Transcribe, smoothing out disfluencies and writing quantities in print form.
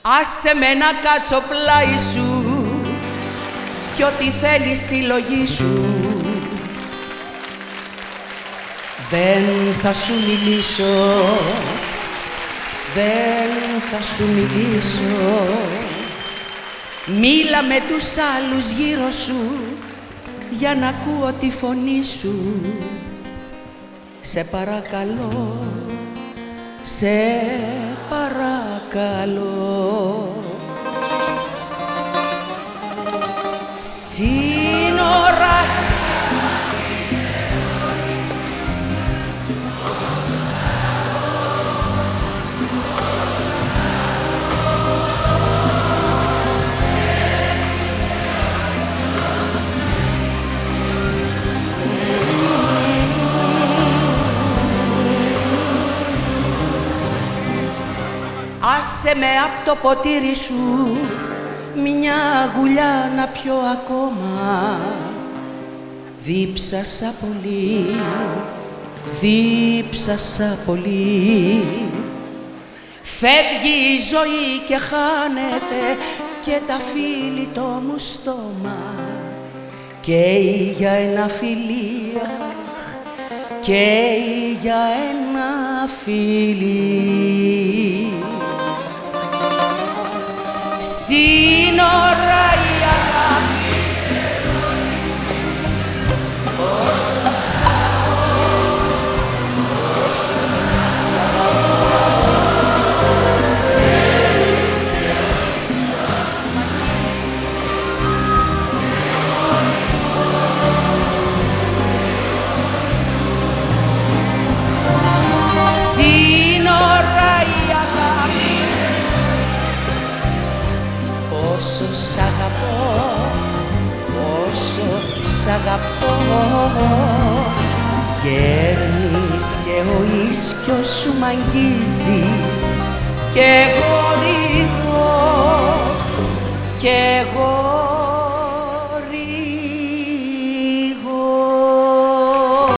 Άσε με να κάτσω πλάι σου κι ό,τι θέλει η συλλογή σου. Δεν θα σου μιλήσω, δεν θα σου μιλήσω. Μίλα με τους άλλους γύρω σου για να ακούω τη φωνή σου. Σε παρακαλώ, σε παρακαλώ. Σύνορα άσε με απ' το ποτήρι σου μια γουλιά να πιω ακόμα. Δίψασα πολύ, δίψασα πολύ. Φεύγει η ζωή και χάνεται και τα φίλη το μου στόμα. Καίει για ένα φιλί, καίει για ένα φιλί. Σύνορα η αγάπη όσο σ' σύνορα η αγάπη όσο σ' αγαπώ, όσο σ' αγαπώ. Γέρνεις και ο ίσκιος σου μ' αγγίζει κι εγώ ρίγω, κι εγώ